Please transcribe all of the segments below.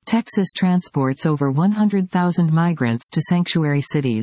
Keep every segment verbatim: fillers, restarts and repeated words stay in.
Texas transports over one hundred thousand migrants to sanctuary cities.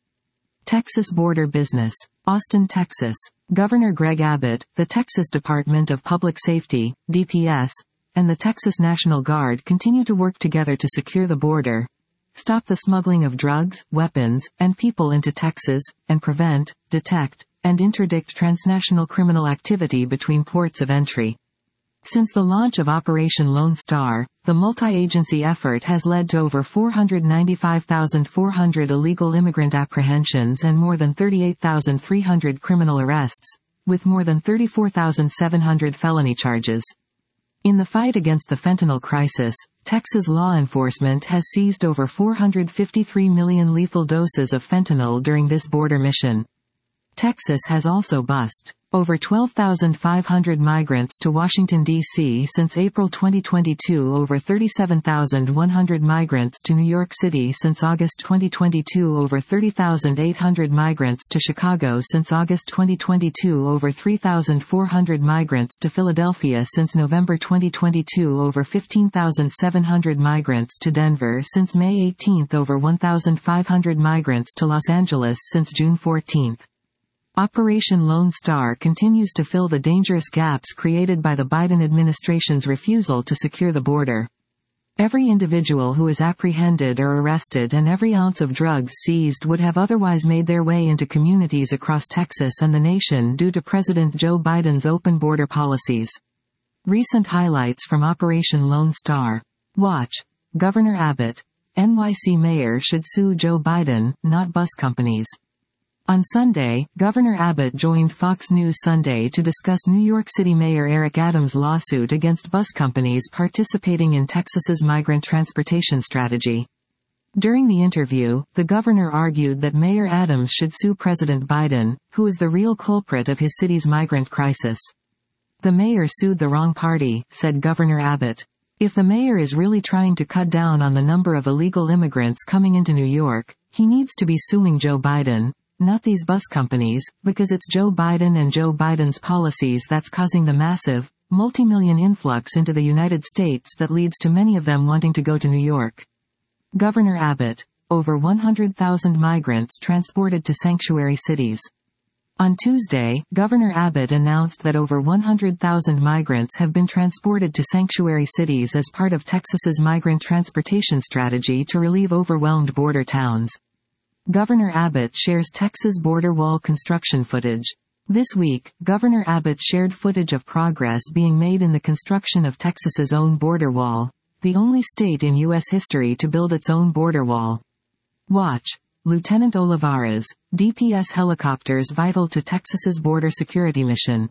Texas border business. Austin, Texas. Governor Greg Abbott, the Texas Department of Public Safety, D P S, and the Texas National Guard continue to work together to secure the border, stop the smuggling of drugs, weapons, and people into Texas, and prevent, detect, and interdict transnational criminal activity between ports of entry. Since the launch of Operation Lone Star, the multi-agency effort has led to over four hundred ninety-five thousand four hundred illegal immigrant apprehensions and more than thirty-eight thousand three hundred criminal arrests, with more than thirty-four thousand seven hundred felony charges. In the fight against the fentanyl crisis, Texas law enforcement has seized over four hundred fifty-three million lethal doses of fentanyl during this border mission. Texas has also bused over twelve thousand five hundred migrants to Washington, D C since April twenty twenty-two, over thirty-seven thousand one hundred migrants to New York City since August twenty twenty-two, over thirty thousand eight hundred migrants to Chicago since August twenty twenty-two, over three thousand four hundred migrants to Philadelphia since November twenty twenty-two, over fifteen thousand seven hundred migrants to Denver since May eighteenth, over one thousand five hundred migrants to Los Angeles since June fourteenth. Operation Lone Star continues to fill the dangerous gaps created by the Biden administration's refusal to secure the border. Every individual who is apprehended or arrested and every ounce of drugs seized would have otherwise made their way into communities across Texas and the nation due to President Joe Biden's open border policies. Recent highlights from Operation Lone Star. Watch. Governor Abbott. N Y C mayor should sue Joe Biden, not bus companies. On Sunday, Governor Abbott joined Fox News Sunday to discuss New York City Mayor Eric Adams' lawsuit against bus companies participating in Texas's migrant transportation strategy. During the interview, the governor argued that Mayor Adams should sue President Biden, who is the real culprit of his city's migrant crisis. "The mayor sued the wrong party," said Governor Abbott. "If the mayor is really trying to cut down on the number of illegal immigrants coming into New York, he needs to be suing Joe Biden, not these bus companies, because it's Joe Biden and Joe Biden's policies that's causing the massive, multi-million influx into the United States that leads to many of them wanting to go to New York." Governor Abbott. Over one hundred thousand migrants transported to sanctuary cities. On Tuesday, Governor Abbott announced that over one hundred thousand migrants have been transported to sanctuary cities as part of Texas's migrant transportation strategy to relieve overwhelmed border towns. Governor Abbott shares Texas border wall construction footage. This week, Governor Abbott shared footage of progress being made in the construction of Texas's own border wall, the only state in U S history to build its own border wall. Watch. Lieutenant Olivares. D P S helicopters vital to Texas's border security mission.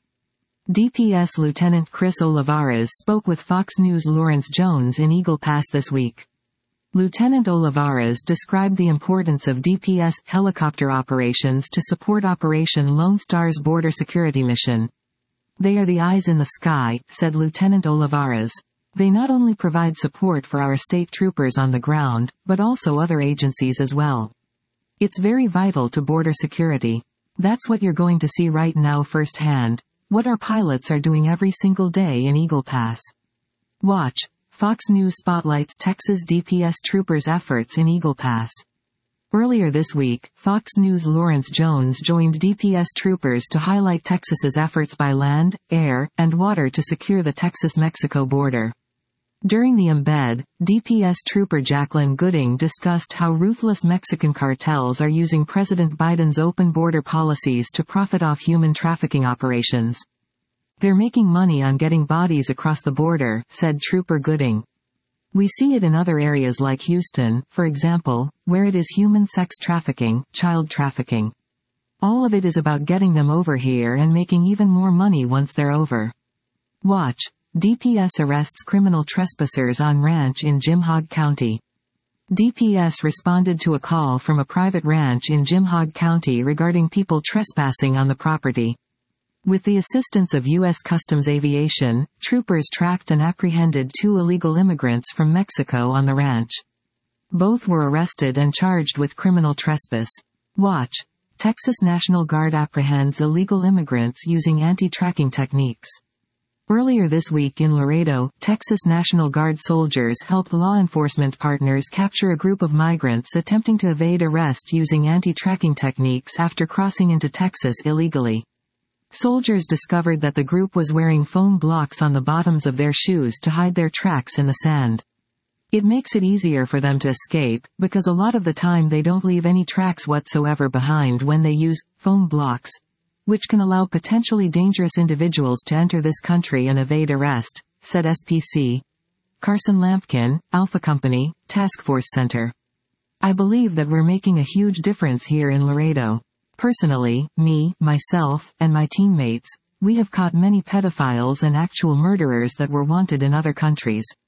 D P S Lieutenant Chris Olivares spoke with Fox News' Lawrence Jones in Eagle Pass this week. Lieutenant Olivares described the importance of D P S helicopter operations to support Operation Lone Star's border security mission. "They are the eyes in the sky," said Lieutenant Olivares. "They not only provide support for our state troopers on the ground, but also other agencies as well. It's very vital to border security. That's what you're going to see right now firsthand, what our pilots are doing every single day in Eagle Pass." Watch. Fox News spotlights Texas D P S troopers' efforts in Eagle Pass. Earlier this week, Fox News' Lawrence Jones joined D P S troopers to highlight Texas's efforts by land, air, and water to secure the Texas-Mexico border. During the embed, D P S trooper Jacqueline Gooding discussed how ruthless Mexican cartels are using President Biden's open border policies to profit off human trafficking operations. "They're making money on getting bodies across the border," said Trooper Gooding. "We see it in other areas like Houston, for example, where it is human sex trafficking, child trafficking. All of it is about getting them over here and making even more money once they're over." Watch. D P S arrests criminal trespassers on ranch in Jim Hogg County. D P S responded to a call from a private ranch in Jim Hogg County regarding people trespassing on the property. With the assistance of U S Customs Aviation, troopers tracked and apprehended two illegal immigrants from Mexico on the ranch. Both were arrested and charged with criminal trespass. Watch. Texas National Guard apprehends illegal immigrants using anti-tracking techniques. Earlier this week in Laredo, Texas National Guard soldiers helped law enforcement partners capture a group of migrants attempting to evade arrest using anti-tracking techniques after crossing into Texas illegally. Soldiers discovered that the group was wearing foam blocks on the bottoms of their shoes to hide their tracks in the sand. It makes it easier for them to escape, because a lot of the time they don't leave any tracks whatsoever behind when they use foam blocks, which can allow potentially dangerous individuals to enter this country and evade arrest, said S P C Carson Lampkin, Alpha Company, Task Force Center. I believe that we're making a huge difference here in Laredo. Personally, me, myself, and my teammates, we have caught many pedophiles and actual murderers that were wanted in other countries.